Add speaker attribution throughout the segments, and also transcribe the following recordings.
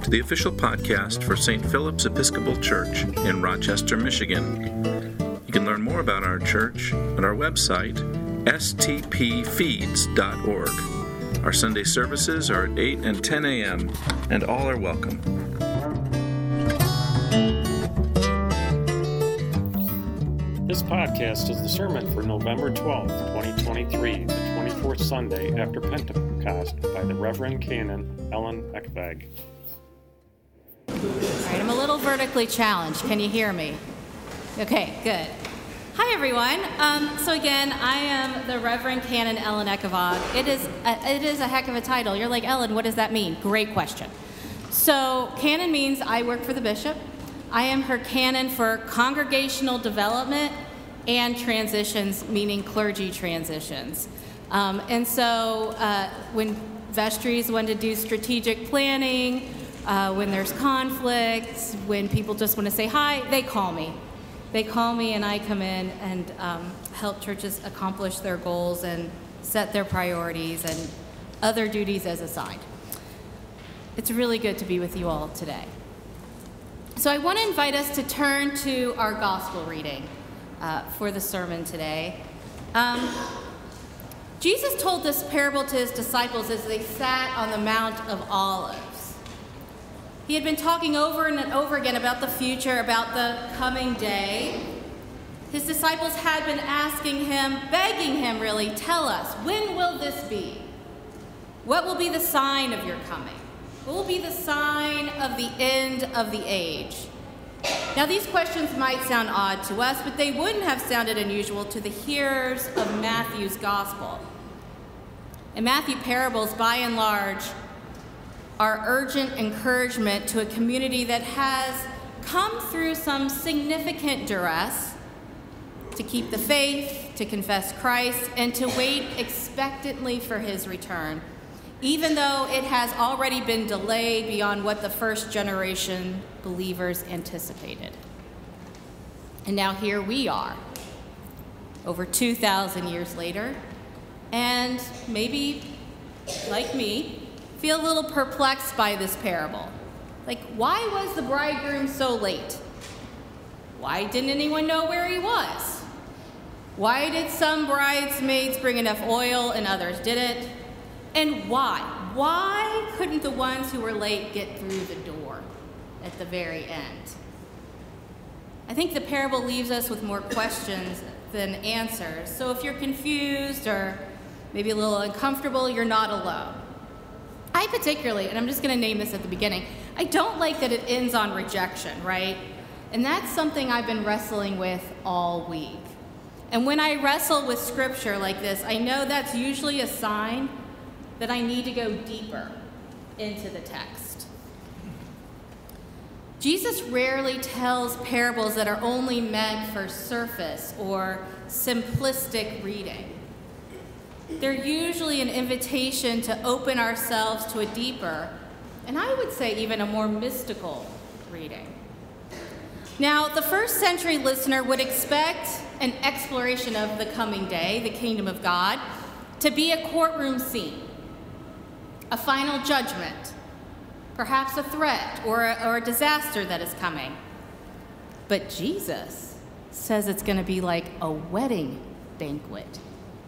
Speaker 1: to the official podcast for St. Philip's Episcopal Church in Rochester, Michigan. You can learn more about our church at our website, stpfeeds.org. Our Sunday services are at 8 and 10 a.m., and all are welcome.
Speaker 2: This podcast is the sermon for November 12th, 2023, the 24th Sunday after Pentecost by the Reverend Canon Ellen Ekvag.
Speaker 3: All right, I'm a little vertically challenged. Can you hear me? Okay, good. Hi, everyone. So again, I am the Reverend Canon Ellen Ekvag. It is a heck of a title. You're like, Ellen, what does that mean? Great question. So canon means I work for the bishop. I am her canon for congregational development and transitions, meaning clergy transitions. And so when vestries want to do strategic planning, when there's conflicts, when people just want to say hi, they call me. They call me and I come in and help churches accomplish their goals and set their priorities and other duties as assigned. It's really good to be with you all today. So I want to invite us to turn to our gospel reading for the sermon today. Jesus told this parable to his disciples as they sat on the Mount of Olives. He had been talking over and over again about the future, about the coming day. His disciples had been asking him, begging him really, tell us, when will this be? What will be the sign of your coming? What will be the sign of the end of the age? Now, these questions might sound odd to us, but they wouldn't have sounded unusual to the hearers of Matthew's gospel. And Matthew parables, by and large, are urgent encouragement to a community that has come through some significant duress to keep the faith, to confess Christ, and to wait expectantly for his return, even though it has already been delayed beyond what the first generation believers anticipated. And now here we are, over 2,000 years later, and maybe, like me, feel a little perplexed by this parable. Like, why was the bridegroom so late? Why didn't anyone know where he was? Why did some bridesmaids bring enough oil and others didn't? And why? Why couldn't the ones who were late get through the door at the very end? I think the parable leaves us with more questions than answers. So if you're confused or maybe a little uncomfortable, you're not alone. I particularly, and I'm just going to name this at the beginning, I don't like that it ends on rejection, right? And that's something I've been wrestling with all week. And when I wrestle with scripture like this, I know that's usually a sign that I need to go deeper into the text. Jesus rarely tells parables that are only meant for surface or simplistic reading. They're usually an invitation to open ourselves to a deeper, and I would say even a more mystical reading. Now, the first century listener would expect an exploration of the coming day, the kingdom of God, to be a courtroom scene, a final judgment, perhaps a threat or a disaster that is coming. But Jesus says it's going to be like a wedding banquet.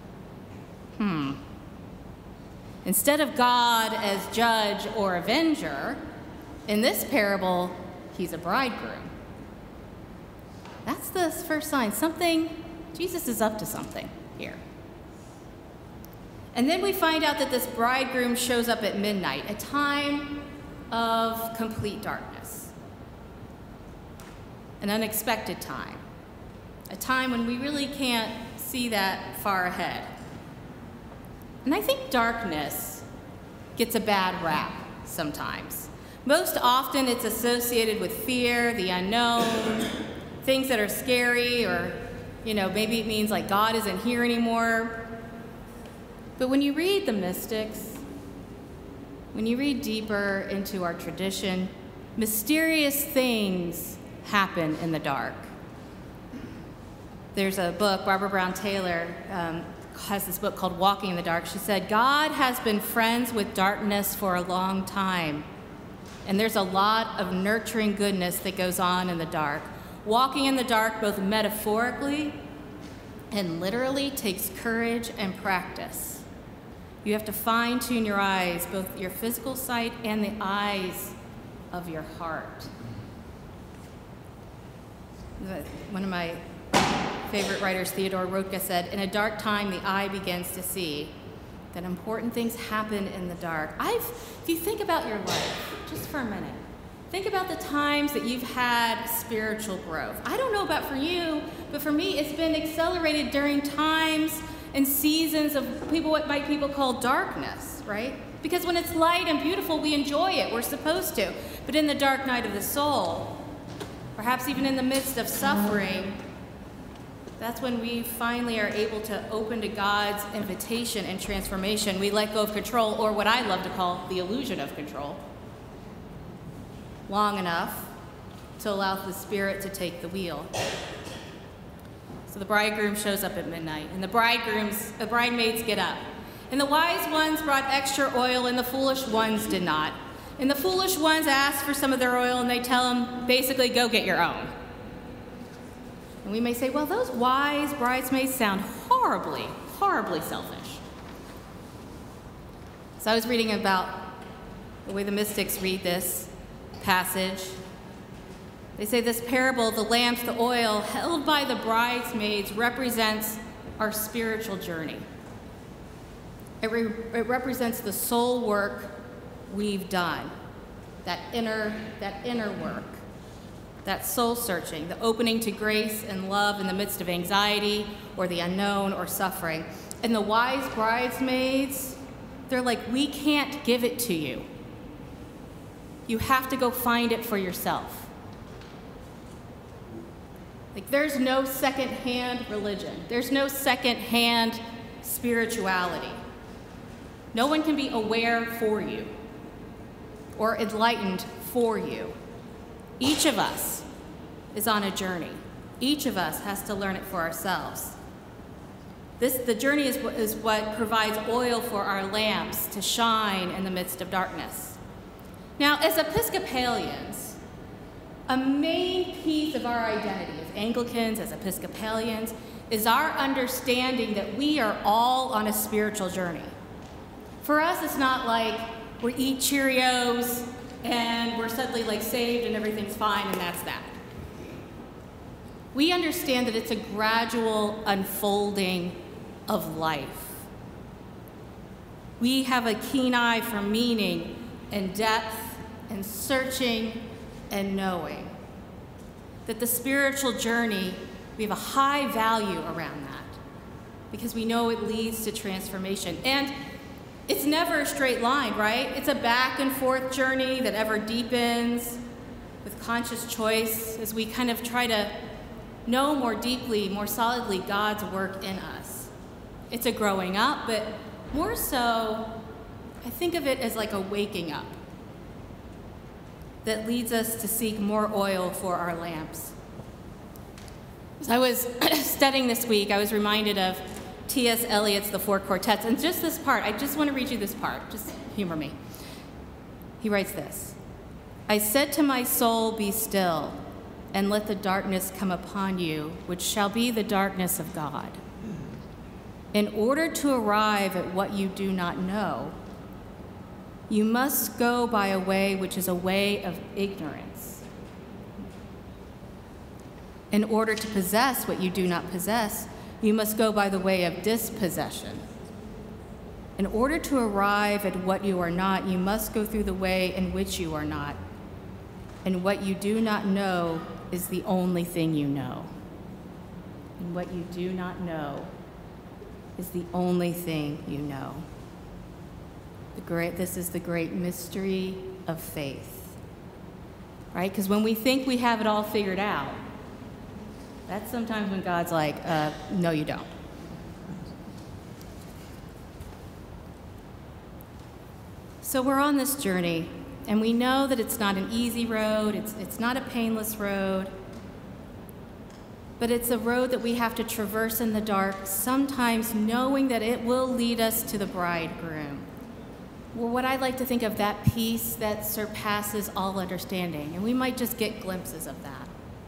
Speaker 3: Instead of God as judge or avenger, in this parable, he's a bridegroom. That's the first sign. Jesus is up to something here. And then we find out that this bridegroom shows up at midnight, a time of complete darkness, an unexpected time, a time when we really can't see that far ahead. And I think darkness gets a bad rap sometimes. Most often it's associated with fear, the unknown, things that are scary, or, maybe it means like God isn't here anymore. But when you read the mystics, when you read deeper into our tradition, mysterious things happen in the dark. There's a book, Barbara Brown Taylor has this book called Walking in the Dark. She said, God has been friends with darkness for a long time, And there's a lot of nurturing goodness that goes on in the dark. Walking in the dark, both metaphorically and literally, takes courage and practice. You have to fine-tune your eyes, both your physical sight and the eyes of your heart. One of my favorite writers, Theodore Roethke, said, "In a dark time, the eye begins to see that important things happen in the dark." If you think about your life, just for a minute, think about the times that you've had spiritual growth. I don't know about for you, but for me, it's been accelerated during times and seasons of what people call darkness, right? Because when it's light and beautiful, we enjoy it. We're supposed to. But in the dark night of the soul, perhaps even in the midst of suffering, that's when we finally are able to open to God's invitation and transformation. We let go of control, or what I love to call the illusion of control, long enough to allow the Spirit to take the wheel. So the bridegroom shows up at midnight, and the bridesmaids get up. And the wise ones brought extra oil, and the foolish ones did not. And the foolish ones ask for some of their oil, and they tell them, basically, go get your own. And we may say, well, those wise bridesmaids sound horribly, horribly selfish. So I was reading about the way the mystics read this passage. They say this parable, the lamps, the oil, held by the bridesmaids, represents our spiritual journey. It represents the soul work we've done, that inner work, that soul searching, the opening to grace and love in the midst of anxiety or the unknown or suffering. And the wise bridesmaids, they're like, we can't give it to you. You have to go find it for yourself. Like, there's no second-hand religion. There's no second-hand spirituality. No one can be aware for you or enlightened for you. Each of us is on a journey. Each of us has to learn it for ourselves. The journey is what provides oil for our lamps to shine in the midst of darkness. Now, as Episcopalians, a main piece of our identity as Anglicans, as Episcopalians, is our understanding that we are all on a spiritual journey. For us, it's not like we eat Cheerios and we're suddenly like saved and everything's fine and that's that. We understand that it's a gradual unfolding of life. We have a keen eye for meaning and depth and searching and knowing. That the spiritual journey, we have a high value around that because we know it leads to transformation. And it's never a straight line, right? It's a back and forth journey that ever deepens with conscious choice as we kind of try to know more deeply, more solidly God's work in us. It's a growing up, but more so, I think of it as like a waking up that leads us to seek more oil for our lamps. As I was studying this week, I was reminded of T.S. Eliot's The Four Quartets, and just this part, I just want to read you this part, just humor me. He writes this: I said to my soul, be still, and let the darkness come upon you, which shall be the darkness of God. In order to arrive at what you do not know, you must go by a way which is a way of ignorance. In order to possess what you do not possess, you must go by the way of dispossession. In order to arrive at what you are not, you must go through the way in which you are not. And what you do not know is the only thing you know. And what you do not know is the only thing you know. This is the great mystery of faith, right? Because when we think we have it all figured out, that's sometimes when God's like, no, you don't. So we're on this journey, and we know that it's not an easy road, it's not a painless road, but it's a road that we have to traverse in the dark, sometimes knowing that it will lead us to the bridegroom. Or what I like to think of, that peace that surpasses all understanding. And we might just get glimpses of that.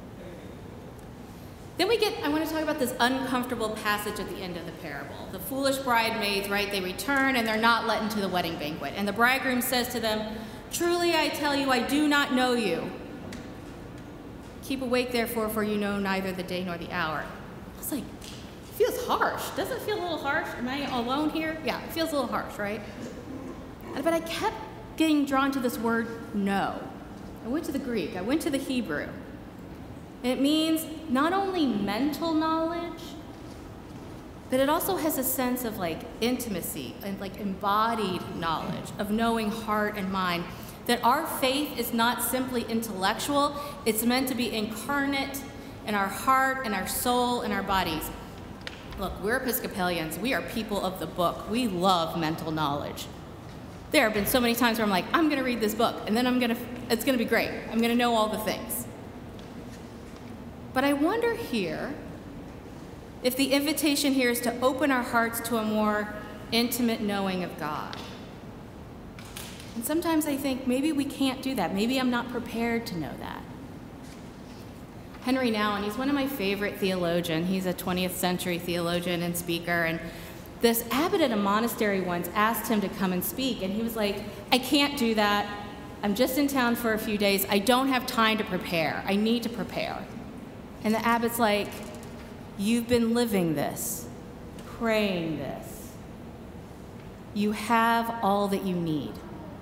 Speaker 3: Then I want to talk about this uncomfortable passage at the end of the parable. The foolish bridesmaids, right, they return and they're not let into the wedding banquet. And the bridegroom says to them, "Truly I tell you, I do not know you. Keep awake therefore, for you know neither the day nor the hour." I was like, it feels harsh. Doesn't it feel a little harsh? Am I alone here? Yeah, it feels a little harsh, right? But I kept getting drawn to this word "know." I went to the Greek, I went to the Hebrew. And it means not only mental knowledge, but it also has a sense of like intimacy and like embodied knowledge of knowing heart and mind. That our faith is not simply intellectual, it's meant to be incarnate in our heart and our soul and our bodies. Look, we're Episcopalians, we are people of the book. We love mental knowledge. There have been so many times where I'm like, I'm gonna read this book, and then it's gonna be great. I'm gonna know all the things. But I wonder here if the invitation here is to open our hearts to a more intimate knowing of God. And sometimes I think maybe we can't do that. Maybe I'm not prepared to know that. Henry Nouwen, he's one of my favorite theologians. He's a 20th century theologian and speaker. And this abbot at a monastery once asked him to come and speak. And he was like, "I can't do that. I'm just in town for a few days. I don't have time to prepare. I need to prepare." And the abbot's like, "You've been living this, praying this. You have all that you need.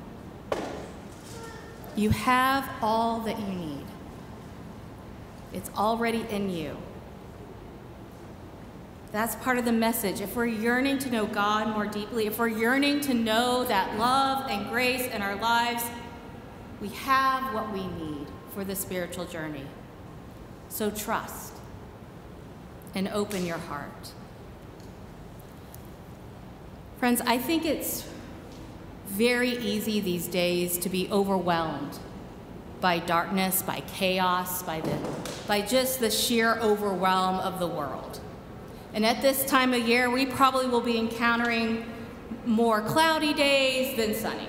Speaker 3: You have all that you need. It's already in you." That's part of the message. If we're yearning to know God more deeply, if we're yearning to know that love and grace in our lives, we have what we need for the spiritual journey. So trust and open your heart. Friends, I think it's very easy these days to be overwhelmed by darkness, by chaos, by just the sheer overwhelm of the world. And at this time of year, we probably will be encountering more cloudy days than sunny.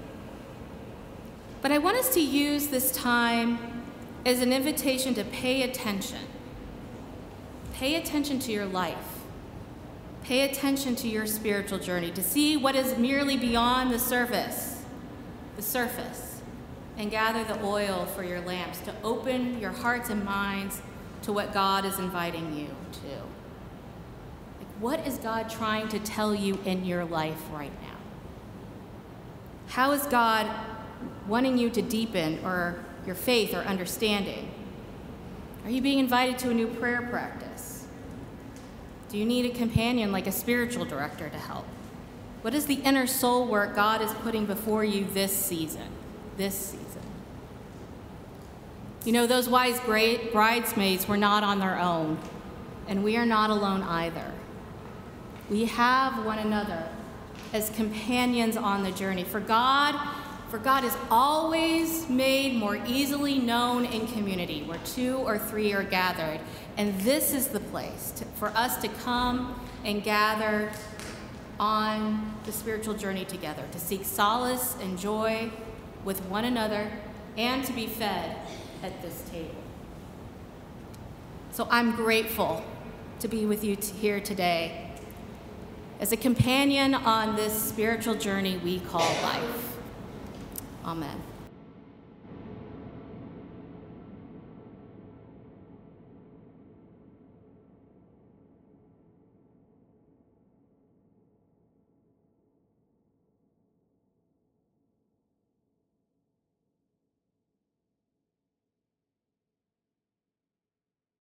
Speaker 3: But I want us to use this time as an invitation to pay attention. Pay attention to your life. Pay attention to your spiritual journey, to see what is merely beyond the surface, and gather the oil for your lamps, to open your hearts and minds to what God is inviting you to. Like, what is God trying to tell you in your life right now? How is God wanting you to deepen or your faith or understanding? Are you being invited to a new prayer practice? Do you need a companion like a spiritual director to help? What is the inner soul work God is putting before you this season? You know, those wise bridesmaids were not on their own, and we are not alone either. We have one another as companions on the journey. For God is always made more easily known in community, where 2 or 3 are gathered. And this is the place for us to come and gather on the spiritual journey together, to seek solace and joy with one another, and to be fed at this table. So I'm grateful to be with you here today as a companion on this spiritual journey we call life. Amen.